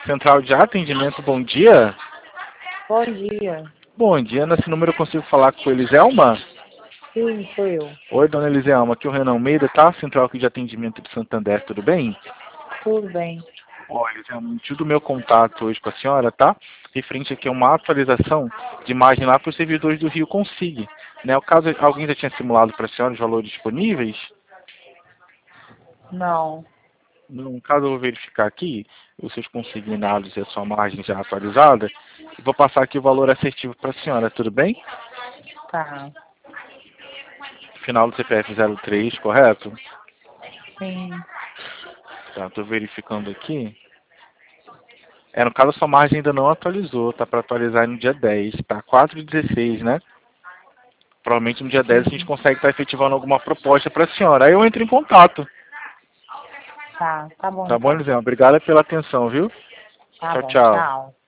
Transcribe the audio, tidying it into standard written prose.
Central de atendimento, bom dia. Bom dia. Bom dia, nesse número eu consigo falar com a Eliselma? Sim, sou eu. Oi, dona Eliselma, aqui é o Renan Almeida, tá? Central aqui de atendimento de Santander, tudo bem? Tudo bem. Olha, Eliselma, o motivo do meu contato hoje com a senhora, tá? Referente aqui a uma atualização de imagem lá para os servidores do Rio Consig. Né? O caso, alguém já tinha simulado para a senhora os valores disponíveis? Não. No caso, eu vou verificar aqui os seus consignados e a sua margem já atualizada. E vou passar aqui o valor assertivo para a senhora, tudo bem? Tá. Final do CPF 03, correto? Sim. Tá, estou verificando aqui. No caso, a sua margem ainda não atualizou, tá para atualizar no dia 10, tá? 4/16, né? Provavelmente no dia 10 a gente consegue estar efetivando alguma proposta para a senhora. Aí eu entro em contato. Tá bom Tá bom, então. Eliseu? Obrigado pela atenção, viu? Tá Tchau, bom, tchau. tchau.